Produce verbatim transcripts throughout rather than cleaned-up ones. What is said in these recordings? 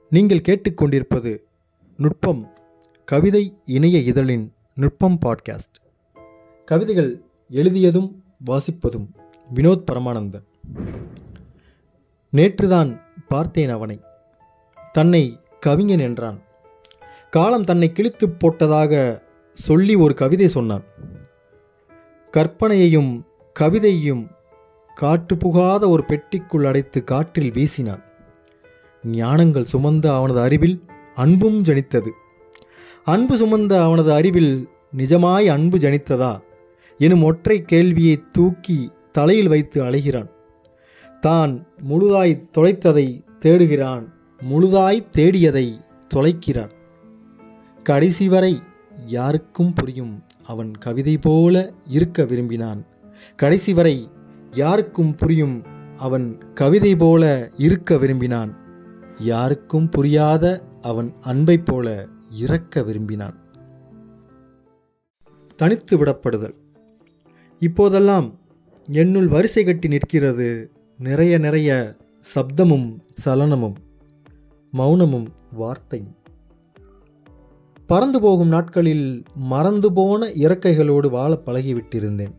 நீங்கள் கேட்டுக்கொண்டிருப்பது நுட்பம் கவிதை இணைய இதழின் நுட்பம் பாட்காஸ்ட். கவிதைகள் எழுதியதும் வாசிப்பதும் வினோத் பரமானந்தன். நேற்றுதான் பார்த்தேன் அவனை, தன்னை கவிஞன் என்றான். காலம் தன்னை கிழித்து போட்டதாக சொல்லி ஒரு கவிதை சொன்னான். கற்பனையையும் கவிதையையும் காற்று புகாத ஒரு பெட்டிக்குள் அடைத்து காற்றில் வீசினான். ஞானங்கள் சுமந்த அவனது அறிவில் அன்பும் ஜனித்தது. அன்பு சுமந்த அவனது அறிவில் நிஜமாய் அன்பு ஜனித்ததா எனும் ஒற்றை கேள்வியை தூக்கி தலையில் வைத்து அலைகிறான். தான் முழுதாய் தொலைத்ததை தேடுகிறான், முழுதாய் தேடியதை தொலைக்கிறான். கடைசி வரை யாருக்கும் புரியும் அவன் கவிதை போல இருக்க விரும்பினான். கடைசி வரை யாருக்கும் புரியும் அவன் கவிதை போல இருக்க விரும்பினான். யாருக்கும் புரியாத அவன் அன்பை போல இறக்க விரும்பினான். தனித்து விடப்படுதல். இப்போதெல்லாம் என்னுள் வரிசை கட்டி நிற்கிறது நிறைய நிறைய சப்தமும் சலனமும் மௌனமும் வார்த்தையும். பறந்து போகும் நாட்களில் மறந்து போன இறக்கைகளோடு வாழ பழகிவிட்டிருந்தேன்.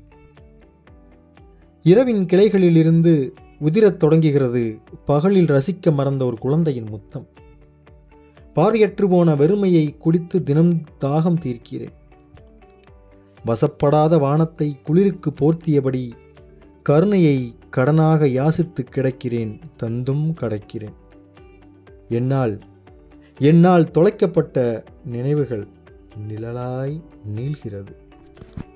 இரவின் கிளைகளிலிருந்து உதிரத் தொடங்குகிறது பகலில் ரசிக்க மறந்த ஒரு குழந்தையின் முத்தம். பார்வையற்று போன வெறுமையை குடித்து தினம் தாகம் தீர்க்கிறேன். வசப்படாத வானத்தை குளிருக்கு போர்த்தியபடி கருணையை கடனாக யாசித்து கிடக்கிறேன், தந்தும் கடக்கிறேன். என்னால் என்னால் தொலைக்கப்பட்ட நினைவுகள் நிழலாய் நீள்கிறது.